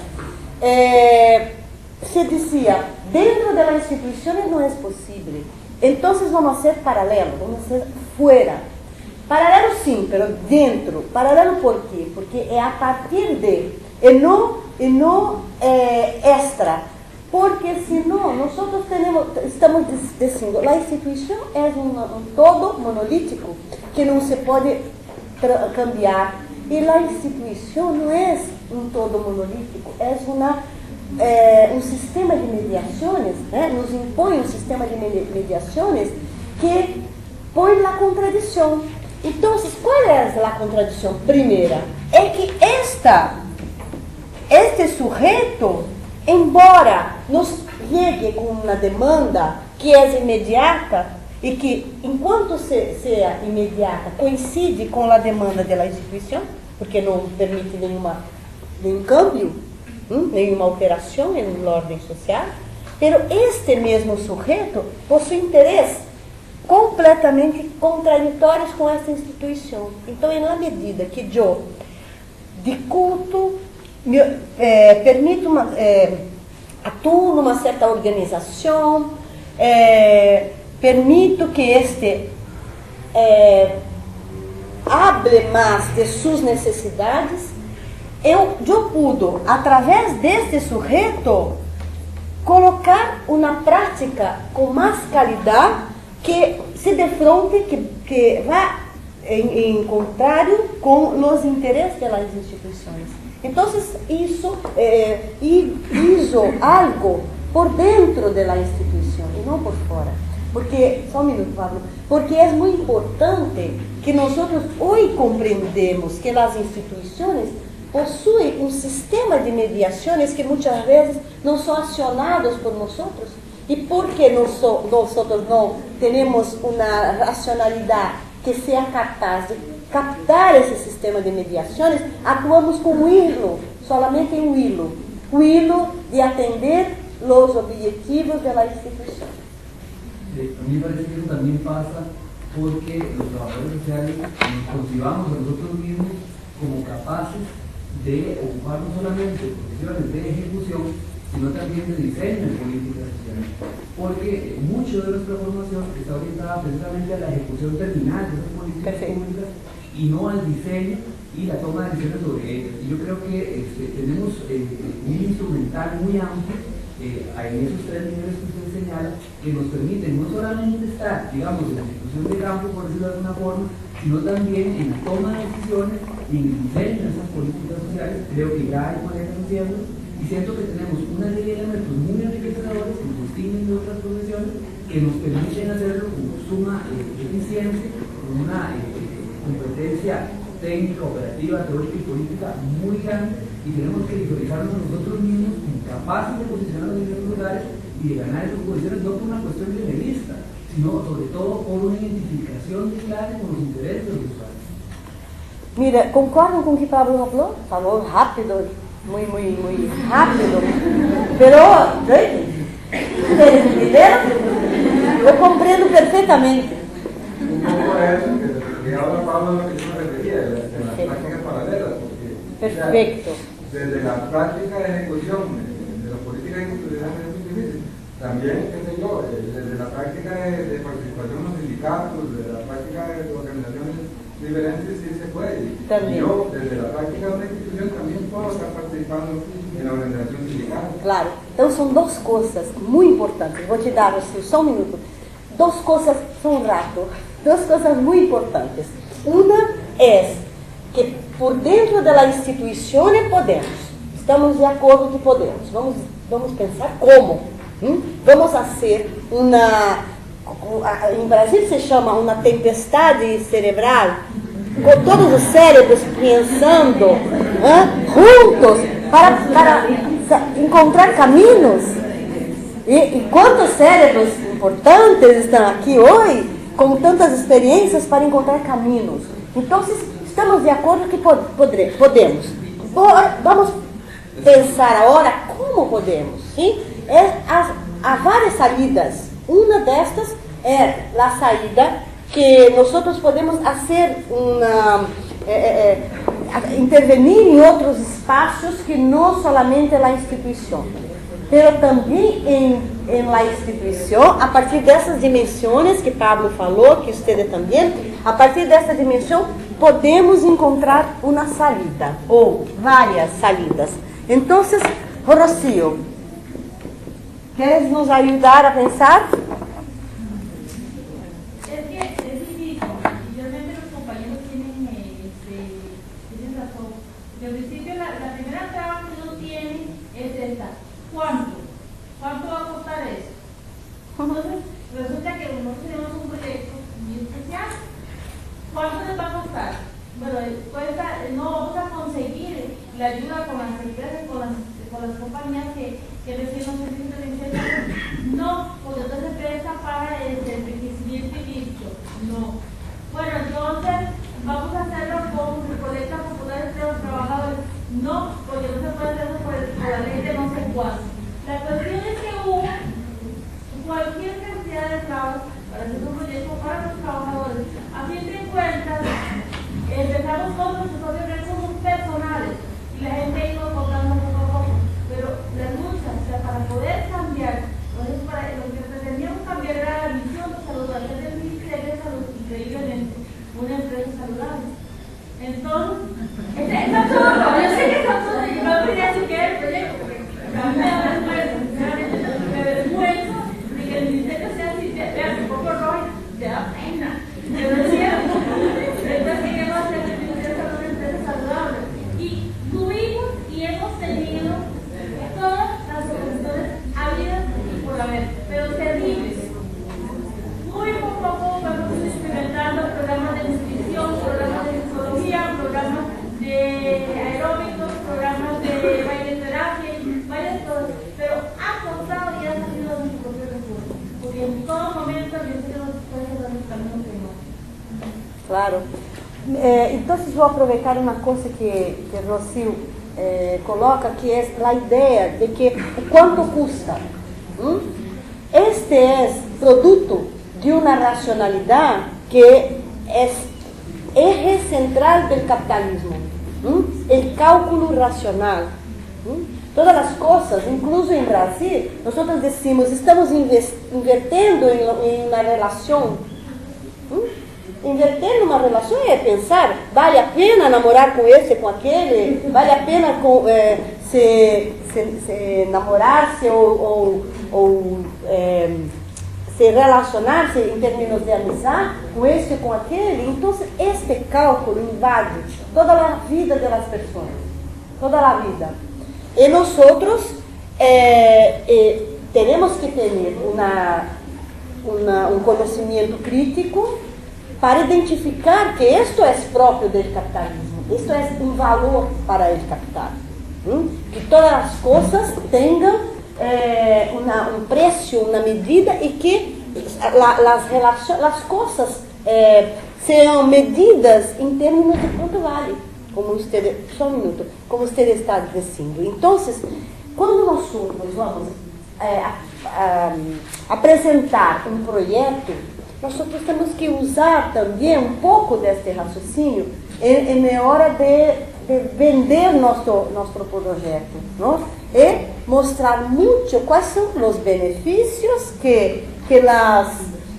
eh, se decía, dentro de las instituciones no es posible, entonces vamos a hacer paralelo, vamos a hacer fuera. Paralelo sim, pero dentro. Paralelo por quê? Porque é a partir de, e não, e não é, extra. Porque senão, nós temos, estamos dizendo, a instituição é um, um todo monolítico que não se pode cambiar. E a instituição não é um todo monolítico, é uma, é, um sistema de mediações, né? Nos impõe um sistema de mediações que põe a contradição. Então, qual é a contradição? Primeira, é que esta, este sujeito, embora nos llegue com uma demanda que é imediata e que, enquanto se, seja imediata, coincide com a demanda da instituição, porque não permite nenhuma, nenhum câmbio, hum, nenhuma alteração em ordem social, mas este mesmo sujeito possui interesse completamente contraditórios com essa instituição. Então, na medida que eu, de culto, me, é, permito uma, é, atuo numa certa organização, é, permito que este é, hable mais de suas necessidades, eu, eu pude, através deste sujeito, colocar uma prática com mais qualidade que se defronte, que, que vá em, em contrário com os interesses das instituições. Então, isso é, hizo algo por dentro da instituição e não por fora. Porque, só um minuto, Pablo, porque é muito importante que nós hoje compreendemos que as instituições possuem um sistema de mediações que muitas vezes não são acionados por nós. E porque nós não temos uma racionalidade que seja capaz de captar esse sistema de mediações, atuamos com um hilo, solamente um hilo, o hilo de atender os objetivos da instituição. A mí me parece que eso también pasa porque los trabajadores sociales nos concibamos a nosotros mismos como capaces de ocupar no solamente posiciones de ejecución, sino también de diseño de políticas sociales. Porque mucho de nuestra formación está orientada precisamente a la ejecución terminal de esas políticas públicas y no al diseño y la toma de decisiones sobre ellas. Y yo creo que este, tenemos eh, un instrumental muy amplio eh, en esos tres niveles que usted señala, que nos permiten no solamente estar, digamos, en la ejecución de campo, por decirlo de alguna forma, sino también en la toma de decisiones y en el diseño de esas políticas sociales. Creo que ya hay maneras haciendo. Y siento que tenemos una serie de elementos muy enriquecedores que nos distinguen de otras profesiones, que nos permiten hacerlo con suma eh, eficiencia, con una eh, competencia técnica, operativa, teórica y política muy grande, y tenemos que visualizarnos a nosotros mismos como capaces de posicionarnos en esos lugares y de ganar esas posiciones, no por una cuestión generalista, sino sobre todo por una identificación clara con los intereses de los usuarios. Mira, concordam com o que Pablo falou? Falou rápido. Muy, muy, muy rápido, pero ¿ustedes entendieron? Yo comprendo perfectamente. Un poco eso, que ahora Pablo a lo que yo me refería, de las prácticas paralelas. Porque, perfecto. O sea, desde la práctica de ejecución, de las políticas institucionales muy difíciles, también, qué sé yo, desde la práctica de, de participación en los sindicatos, desde la práctica de organizaciones diferentes, sí se puede. También. Yo, desde la práctica de una institución, también puedo estar participando en la organización sindical. Claro. Então, são duas coisas muito importantes. Vou te dar assim, só um minuto. Duas coisas, só um rato. Duas coisas muito importantes. Uma é que, por dentro da instituição, podemos. Estamos de acordo que podemos. Vamos, vamos pensar como. Hum? Vamos fazer uma... Em Brasil se chama uma tempestade cerebral, com todos os cérebros pensando ¿eh? juntos, para, para encontrar caminhos. E, e quantos cérebros importantes estão aqui hoje, com tantas experiências para encontrar caminhos. Então, estamos de acordo que podre, podemos. Vamos pensar agora como podemos. ¿Sí? É, há, há várias saídas. Uma destas é a saída que nós podemos fazer uma, é, é, intervenir em outros espaços que não somente a instituição, mas também em, em la instituição, a partir dessas dimensões que Pablo falou, que você também, a partir dessa dimensão podemos encontrar uma saída ou várias saídas. Então, Rocío, queres nos ajudar a pensar? ¿Cuánto? ¿Cuánto va a costar eso? Entonces, resulta que nosotros tenemos un proyecto muy especial. ¿Cuánto les va a costar? Bueno, cuesta, no vamos a conseguir la ayuda con las empresas, con las, con las compañías que, que reciben los servicios de licencia. No, porque entonces empresa para el enriquecimiento ilícito. No. Bueno, entonces vamos a hacerlo con recolectas populares de los trabajadores. No, porque no se puede hacerlo por, el, por la ley de no sé cuánto. La cuestión es que hubo cualquier cantidad de trabajo para hacer un proyecto para los trabajadores. A fin de cuentas, empezamos con nuestros propios recursos personales y la gente ha ido contando poco a poco. Pero la lucha, o sea, para poder cambiar, entonces para, lo que pretendíamos cambiar era la misión de salud, hacer del Ministerio de Salud increíblemente una empresa saludable. Entonces, está todo, yo sé que está todo, yo no quería decir que era el proyecto, porque a mí me da vergüenza, sinceramente, me vergüenza de que el ministerio sea así, vean, un poco rojo, te da pena, pero es cierto. Entonces, queremos hacer el Ministerio de Salud una empresa saludable. Y tuvimos y hemos tenido todas las soluciones habidas y por haber, pero terribles. Muy poco a poco vamos experimentando programas de nutrición, programas de psicología, programas de aeróbicos, programas de baileterapia, varias cosas, pero ha costado y ha salido de nuestro propio recurso, porque en todo momento yo sé que nos puede dar un camino que no. Claro. Eh, então, vou aproveitar uma coisa que, que Rocío eh, coloca, que é a ideia de que o quanto custa. Hum? Este é produto de uma racionalidade que é eje central do capitalismo, o cálculo racional. Todas as coisas, incluso em Brasil, nós decimos, estamos invertendo em uma relação. Inverter numa relação é pensar, vale a pena namorar com esse, com aquele, vale a pena com, é, se, se, se namorar-se ou, ou, ou é, se relacionar-se em termos de amizade com esse ou com aquele. Então, este cálculo invade toda a vida das pessoas, toda a vida. E nós é, é, temos que ter uma, uma, um conhecimento crítico para identificar que isto é próprio do capitalismo, isto é um valor para o capital, hein? Que todas as coisas tenham eh, uma, um preço, uma medida e que la, las relações, as coisas eh, sejam medidas em termos de quanto vale, como você, só um minuto, como você está dizendo. Então, quando nós vamos eh, a, a, apresentar um projeto, nós temos que usar também um pouco deste raciocínio em, em hora de, de vender nosso, nosso projeto, não? E mostrar muito quais são os benefícios que, que las,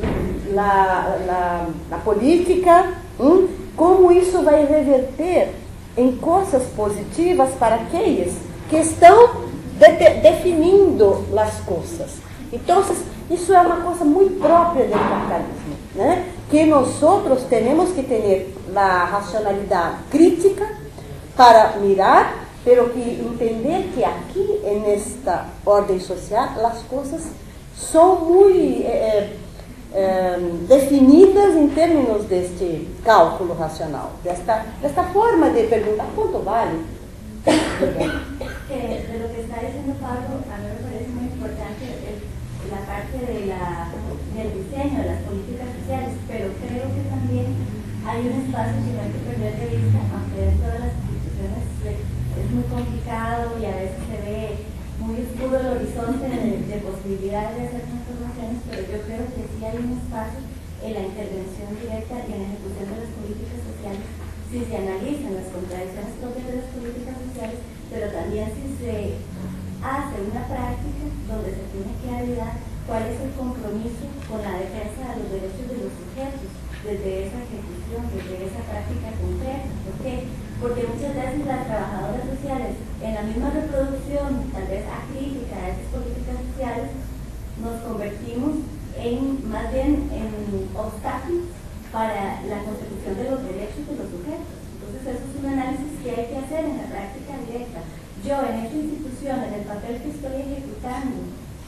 la, la, la política, hein? Como isso vai reverter em coisas positivas para aqueles que estão de, definindo as coisas. Então, isso é uma coisa muito própria do capitalismo, né? Que nós temos que ter a racionalidade crítica para mirar, pero que entender que aqui, nesta ordem social, as coisas são muito é, é, definidas em termos deste cálculo racional, desta, desta forma de perguntar quanto vale, Que de lo que está diciendo Pablo, a mí me parece muy importante el, la parte de la, del diseño de las políticas sociales, pero creo que también hay un espacio que no hay que perder de vista, aunque dentro de las instituciones es muy complicado y a veces se ve muy oscuro el horizonte de, de posibilidades de hacer transformaciones, pero yo creo que sí hay un espacio en la intervención directa y en la ejecución de las políticas sociales, si se analizan las contradicciones propias de las políticas sociales, pero también si se hace una práctica donde se tiene claridad cuál es el compromiso con la defensa de los derechos de los sujetos, desde esa ejecución, desde esa práctica concreta. ¿Por qué? Porque muchas veces las trabajadoras sociales, en la misma reproducción, tal vez acrítica de esas políticas sociales, nos convertimos en, más bien, en obstáculos para la consecución de los derechos de los sujetos. Entonces, eso es un análisis que hay que hacer en la práctica directa. Yo, en esta institución, en el papel que estoy ejecutando,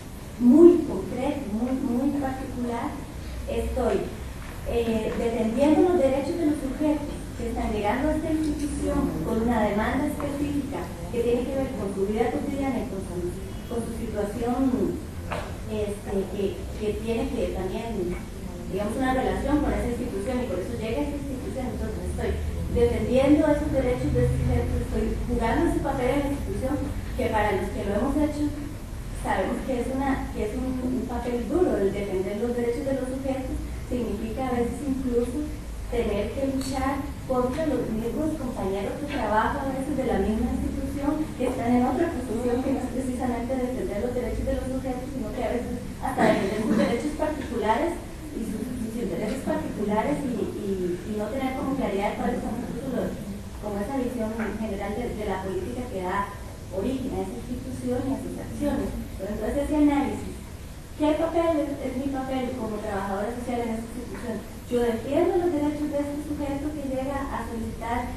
muy concreto, muy, muy particular, estoy eh, defendiendo los derechos de los sujetos que están llegando a esta institución con una demanda específica que tiene que ver con su vida cotidiana y con su, con su situación este, que, que tiene que también, digamos, una relación con esa institución y por eso llega a esta institución. Entonces estoy defendiendo esos derechos de estos sujetos, estoy jugando ese papel en la institución que para los que lo hemos hecho sabemos que es, una, que es un, un papel duro. El defender los derechos de los sujetos significa a veces incluso tener que luchar contra los mismos compañeros de trabajo, a veces de la misma institución, que están en otra posición que no es precisamente defender los derechos de los sujetos, sino que a veces hasta defender sus derechos particulares y sus, sus intereses particulares y, y, y no tener como claridad cuáles son los, como esa visión general de, de la política que da origen a esa institución y a sus acciones. Entonces ese análisis, ¿qué papel es, es mi papel como trabajadora social en esa institución? Yo defiendo los derechos de este sujeto que llega a solicitar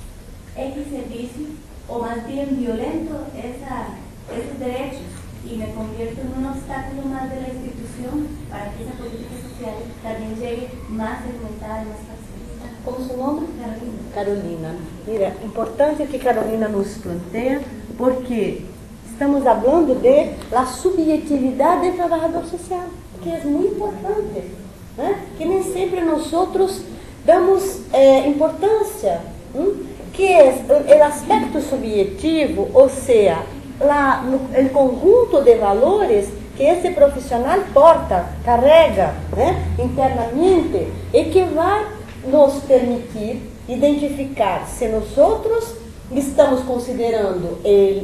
X servicio, o más bien violento esa, esos derechos y me convierto en un obstáculo más de la institución para que esa política social también llegue más segmentada y más parcializada. ¿Cómo su nombre? Carolina. Carolina. Mira, importante que Carolina nos plantea, porque estamos hablando de la subjetividad del trabajador social, que es muy importante. ¿Eh? Que nem sempre nós damos eh, importância, ¿eh? que é o aspecto subjetivo, ou seja, o conjunto de valores que esse profissional porta, carrega, né, internamente, e que vai nos permitir identificar se nós estamos considerando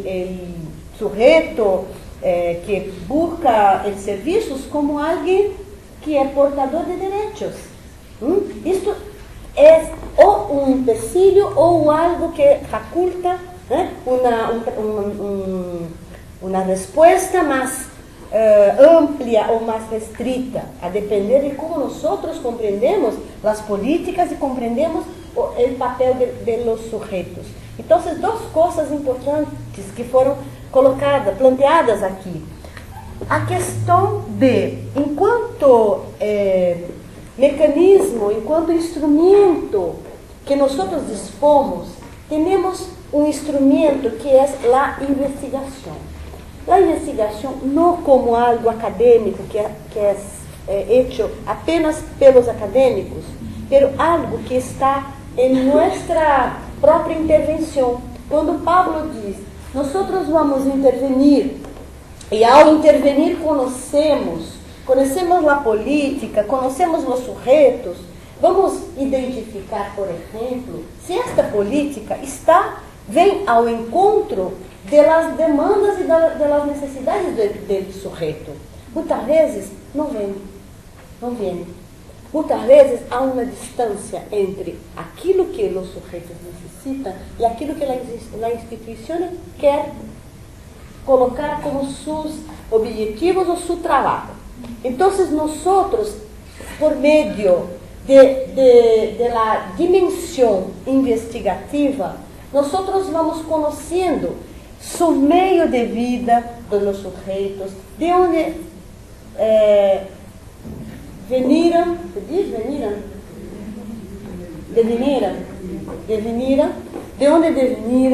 o sujeito eh, que busca os serviços como alguém que é portador de direitos. ¿Mm? Isto é ou um empecilho ou algo que faculta ¿eh? uma, um, um, uma resposta mais uh, ampla ou mais restrita, a depender de como nós compreendemos as políticas e compreendemos o, o papel de, de los sujeitos. Então, duas coisas importantes que foram colocadas, planteadas aqui. A questão de, enquanto eh, mecanismo, enquanto instrumento que nós dispomos, temos um instrumento que é a investigação. A investigação não como algo acadêmico, que é, que é, é hecho apenas pelos acadêmicos, mas algo que está em nossa própria intervenção. Quando Pablo diz, nós vamos intervenir, e ao intervenir conhecemos, conhecemos a política, conhecemos os sujeitos, vamos identificar, por exemplo, se esta política está, vem ao encontro das demandas e das necessidades do, do sujeito. Muitas vezes não vem, não vem. Muitas vezes há uma distância entre aquilo que os sujeitos necessitam e aquilo que a instituição quer colocar como seus objetivos ou seu trabalho. Então, nós, por meio de, de, de la dimensão investigativa, nós vamos conhecendo seu meio de vida dos sujeitos, de onde eh, veniram, se diz veniram? Deveniram, deveniram, de onde deveniram,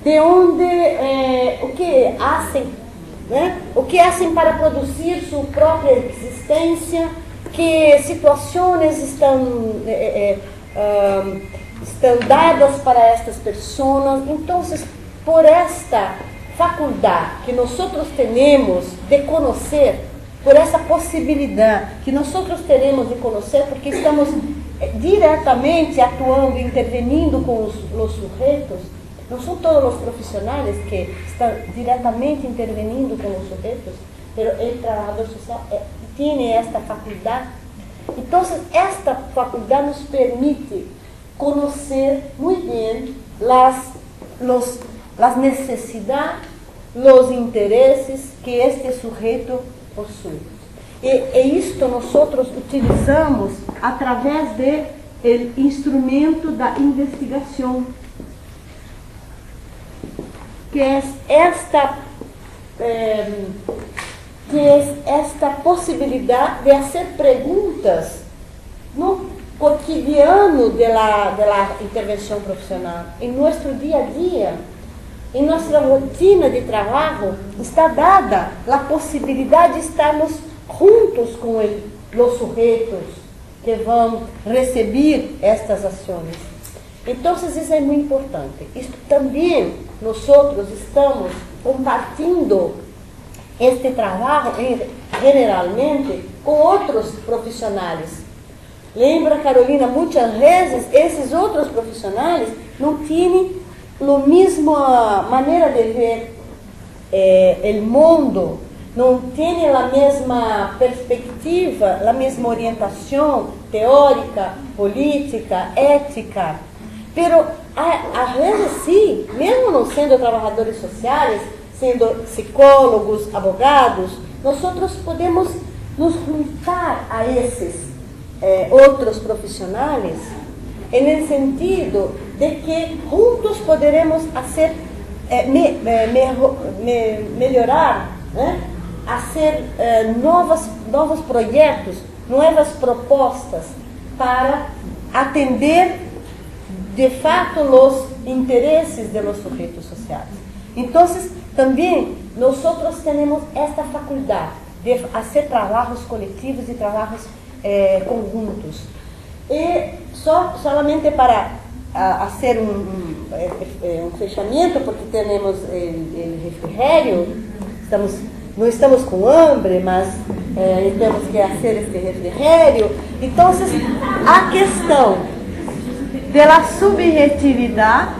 de onde, eh, o que fazem, né? O que fazem para produzir sua própria existência, que situações estão, eh, eh, um, estão dadas para estas pessoas. Então, por esta faculdade que nós temos de conhecer, por essa possibilidade que nós teremos de conhecer, porque estamos diretamente atuando, intervenindo com os, os sujeitos, não são todos os profissionais que estão diretamente intervenindo com os sujeitos, mas o trabalhador social é, tem esta faculdade. Então, esta faculdade nos permite conhecer muito bem as, los, as necessidades, os interesses que este sujeito possui. E, e isto nós utilizamos através do instrumento da investigação, que é esta, eh, que é esta possibilidade de fazer perguntas no cotidiano da intervenção profissional, em nosso dia a dia. Em nossa rotina de trabalho está dada a possibilidade de estarmos juntos com ele, os sujeitos que vão receber estas ações. Então, isso é muito importante. Isto também, nós estamos compartilhando este trabalho, generalmente, com outros profissionais. Lembra, Carolina, muitas vezes, esses outros profissionais não têm a mesma maneira de ver eh, o mundo, não tem a mesma perspectiva, a mesma orientação teórica, política, ética. Pero, às vezes, sim, mesmo não sendo trabalhadores sociais, sendo psicólogos, advogados, nós podemos nos juntar a esses eh, outros profissionais, no sentido de que juntos poderemos fazer, eh, me, me, me, melhorar, né? Fazer eh, novos, novos projetos, novas propostas para atender de fato os interesses dos sujeitos sociais. Então, também nós temos esta faculdade de fazer trabalhos coletivos e trabalhos eh, conjuntos. E só solamente para a, fazer um, um, um fechamento, porque temos o refrigério, estamos, não estamos com hambre, mas eh, temos que fazer este refrigério. Então, a questão da subjetividade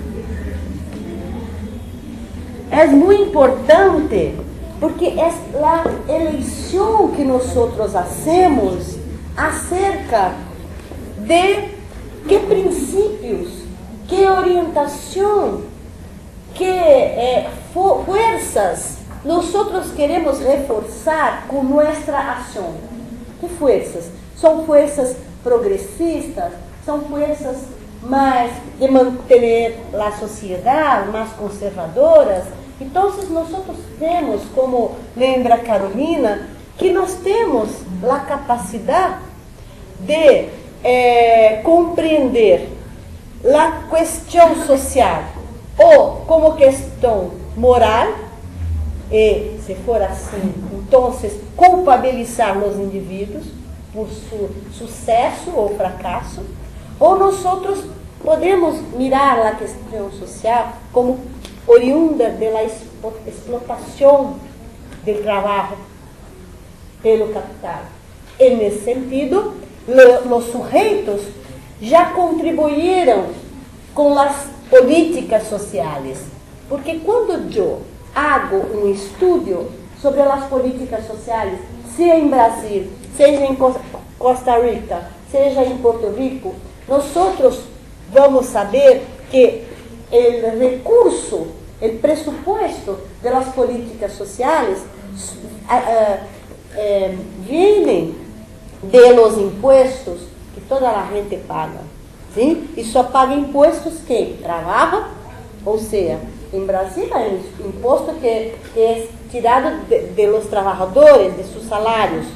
é muito importante, porque é a eleição que nós fazemos acerca de que princípios, que orientação, que eh, forças nós queremos reforçar com nossa ação. Que forças? São forças progressistas? São forças mais de manter a sociedade, mais conservadoras? Então, nós temos, como lembra Carolina, que nós temos a capacidade de eh, compreender a questão social ou como questão moral, e, se for assim, então, culpabilizar os indivíduos por seu sucesso ou fracasso, ou nós podemos mirar a questão social como oriunda da explotação do trabalho pelo capital. E, nesse sentido, os sujeitos já contribuíram com as políticas sociais. Porque quando eu hago um estudo sobre as políticas sociais, seja em Brasil, seja em Costa Rica, seja em Porto Rico, nós vamos saber que o recurso, o pressuposto das políticas sociais uh, uh, vem de los impostos que toda a gente paga. Sim? E só paga impostos quem trabalha, ou seja, em Brasil é um imposto que, que é tirado de, de los trabalhadores, de seus salários.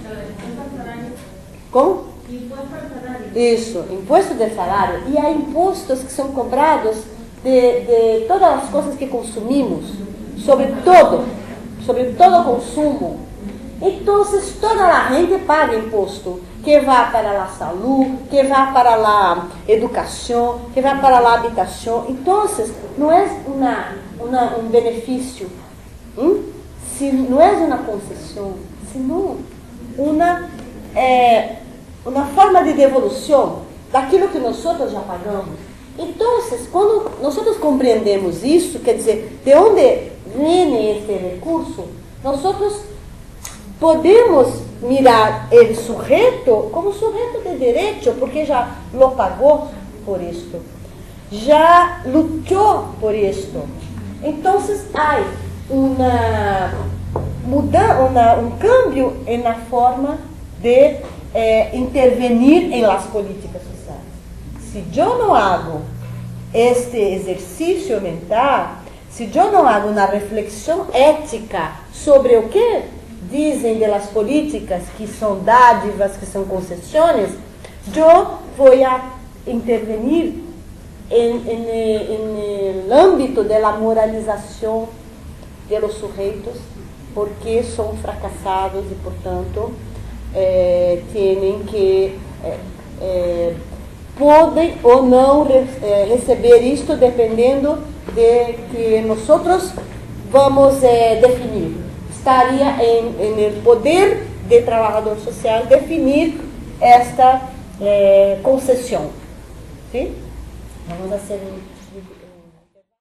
Como? Imposto ao salário. Isso, imposto de salário. E há impostos que são cobrados de, de todas as coisas que consumimos, sobre todo, sobre todo consumo, então toda a gente paga imposto, que vai para a saúde, que vai para a educação, que vai para a habitação. Então, não é uma, uma, um benefício, hein? Se, não é uma concessão, senão uma, é, uma forma de devolução daquilo que nós já pagamos. Então, quando nós compreendemos isso, quer dizer, de onde vem este recurso, nós podemos mirar o sujeito como sujeito de direito, porque já lo pagou por isto, já lutou por isto. Então, há uma mudança, uma, um câmbio na forma de eh, intervenir em las políticas sociais. Se eu não hago este exercício mental, se eu não hago uma reflexão ética sobre o que dizem das políticas que são dádivas, que são concessões, eu vou a intervenir no âmbito da moralização de los sujeitos, porque são fracassados e, portanto, eh, têm que eh, eh, podem ou não re, eh, receber isto dependendo de que nós vamos eh, definir. Estaria em, em poder do trabalhador social definir esta eh, concessão. Sim? Vamos fazer um